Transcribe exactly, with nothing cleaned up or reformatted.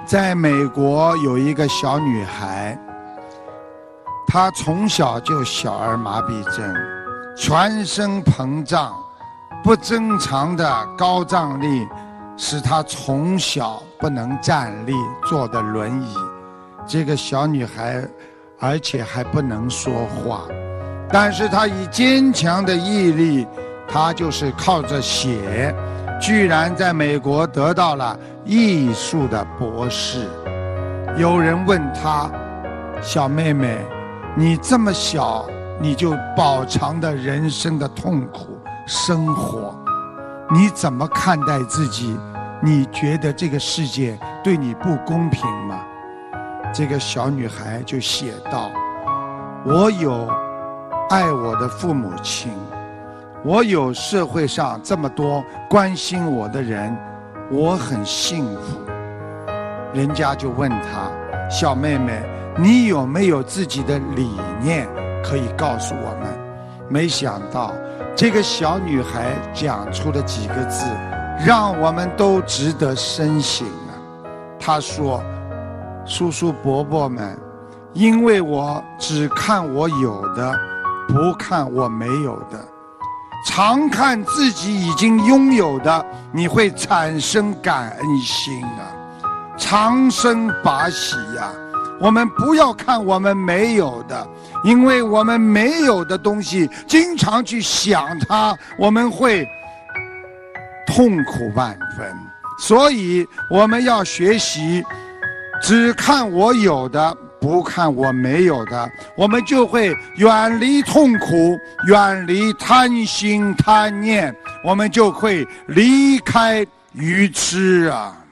在美国有一个小女孩，她从小就小儿麻痹症，全身膨胀，不正常的高张力使她从小不能站立，坐的轮椅。这个小女孩而且还不能说话，但是她以坚强的毅力，她就是靠着写，居然在美国得到了艺术的博士。有人问她，小妹妹，你这么小你就饱尝的人生的痛苦生活，你怎么看待自己？你觉得这个世界对你不公平吗？这个小女孩就写道，我有爱我的父母亲，我有社会上这么多关心我的人，我很幸福。人家就问她，小妹妹，你有没有自己的理念可以告诉我们？没想到这个小女孩讲出了几个字，让我们都值得深省啊。她说，叔叔伯伯们，因为我只看我有的，不看我没有的，常看自己已经拥有的，你会产生感恩心啊，长生法喜呀。我们不要看我们没有的，因为我们没有的东西经常去想它，我们会痛苦万分。所以我们要学习只看我有的，不看我没有的，我们就会远离痛苦，远离贪心贪念，我们就会离开愚痴啊。